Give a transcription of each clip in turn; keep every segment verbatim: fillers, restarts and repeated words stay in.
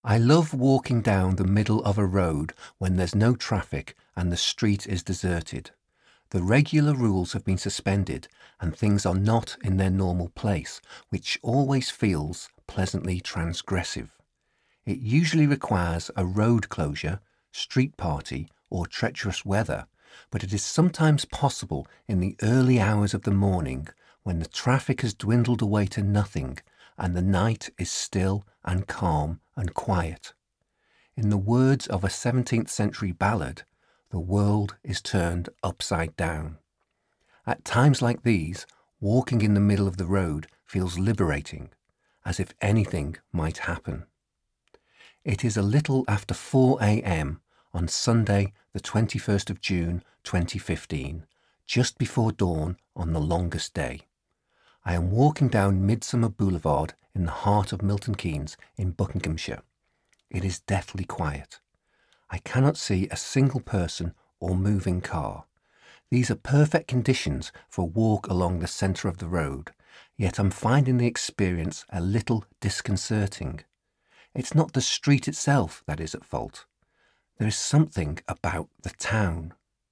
I love walking down the middle of a road when there's no traffic and the street is deserted. The regular rules have been suspended and things are not in their normal place, which always feels pleasantly transgressive. It usually requires a road closure, street party, or treacherous weather, but it is sometimes possible in the early hours of the morning when the traffic has dwindled away to nothing and the night is still and calm and quiet. In the words of a seventeenth century ballad, the world is turned upside down. At times like these, walking in the middle of the road feels liberating, as if anything might happen. It is a little after four a.m. on Sunday, the twenty-first of June, twenty fifteen, just before dawn on the longest day. I am walking down Midsummer Boulevard in the heart of Milton Keynes in Buckinghamshire. It is deathly quiet. I cannot see a single person or moving car. These are perfect conditions for a walk along the centre of the road, yet I'm finding the experience a little disconcerting. It's not the street itself that is at fault. There is something about the town.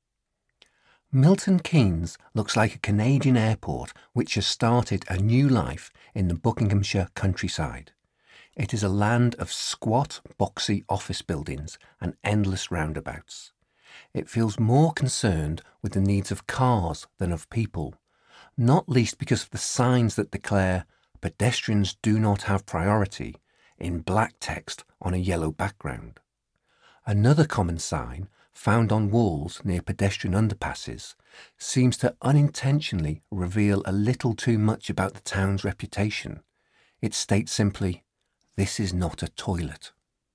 Milton Keynes looks like a Canadian airport which has started a new life in the Buckinghamshire countryside. It is a land of squat, boxy office buildings and endless roundabouts. It feels more concerned with the needs of cars than of people, not least because of the signs that declare pedestrians do not have priority in black text on a yellow background. Another common sign, found on walls near pedestrian underpasses, seems to unintentionally reveal a little too much about the town's reputation. It states simply, "This is not a toilet."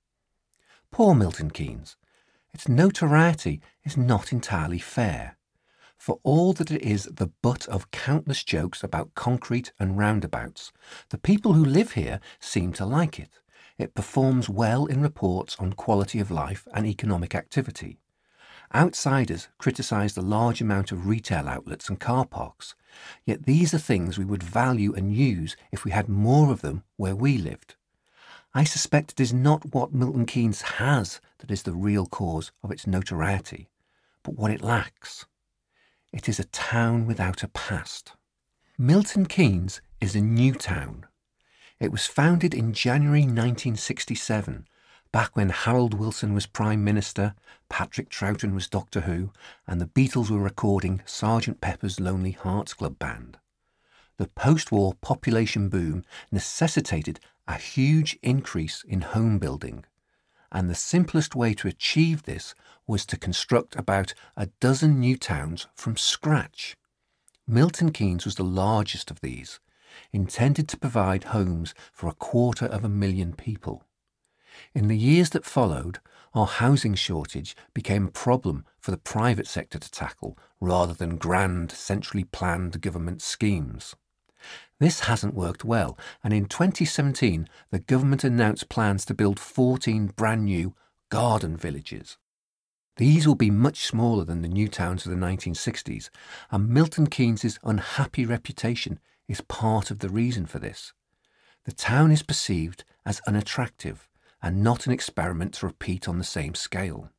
Poor Milton Keynes. Its notoriety is not entirely fair. For all that it is the butt of countless jokes about concrete and roundabouts, the people who live here seem to like it. It performs well in reports on quality of life and economic activity. Outsiders criticise the large amount of retail outlets and car parks, yet these are things we would value and use if we had more of them where we lived. I suspect it is not what Milton Keynes has that is the real cause of its notoriety, but what it lacks. It is a town without a past. Milton Keynes is a new town. It was founded in January nineteen sixty-seven, back when Harold Wilson was Prime Minister, Patrick Troughton was Doctor Who, and the Beatles were recording Sergeant Pepper's Lonely Hearts Club Band. The post-war population boom necessitated a huge increase in home building, and the simplest way to achieve this was to construct about a dozen new towns from scratch. Milton Keynes was the largest of these, intended to provide homes for a quarter of a million people. In the years that followed, our housing shortage became a problem for the private sector to tackle rather than grand, centrally planned government schemes. This hasn't worked well, and in twenty seventeen the government announced plans to build fourteen brand new garden villages. These will be much smaller than the new towns of the nineteen sixties, and Milton Keynes' unhappy reputation is part of the reason for this. The town is perceived as unattractive and not an experiment to repeat on the same scale.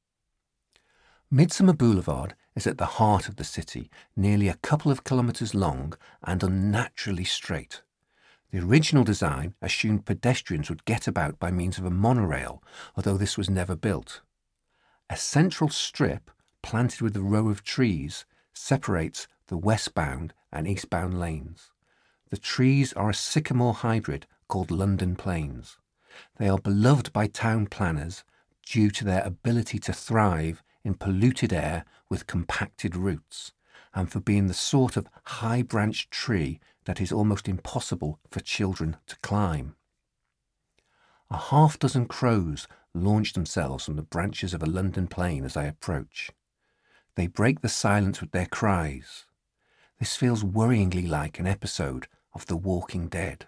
Midsummer Boulevard is at the heart of the city, nearly a couple of kilometres long and unnaturally straight. The original design assumed pedestrians would get about by means of a monorail, although this was never built. A central strip, planted with a row of trees, separates the westbound and eastbound lanes. The trees are a sycamore hybrid called London Planes. They are beloved by town planners due to their ability to thrive in polluted air with compacted roots, and for being the sort of high-branched tree that is almost impossible for children to climb. A half-dozen crows launch themselves from the branches of a London plane as I approach. They break the silence with their cries. This feels worryingly like an episode of The Walking Dead.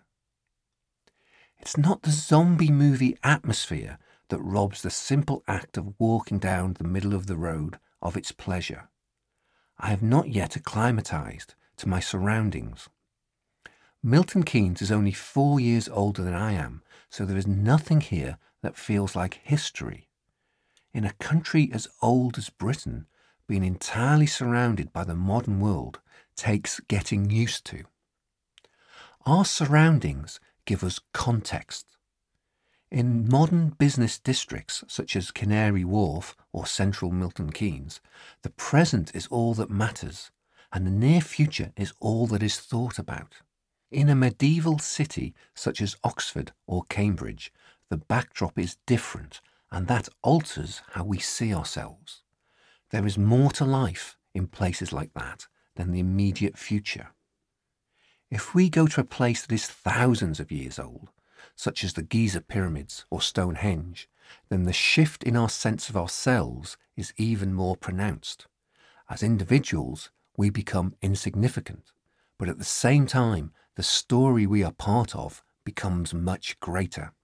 It's not the zombie movie atmosphere that robs the simple act of walking down the middle of the road of its pleasure. I have not yet acclimatized to my surroundings. Milton Keynes is only four years older than I am, so there is nothing here that feels like history. In a country as old as Britain, being entirely surrounded by the modern world takes getting used to. Our surroundings give us context. In modern business districts such as Canary Wharf or central Milton Keynes, the present is all that matters, and the near future is all that is thought about. In a medieval city such as Oxford or Cambridge, the backdrop is different, and that alters how we see ourselves. There is more to life in places like that than the immediate future. If we go to a place that is thousands of years old, such as the Giza pyramids or Stonehenge, then the shift in our sense of ourselves is even more pronounced. As individuals, we become insignificant, but at the same time, the story we are part of becomes much greater.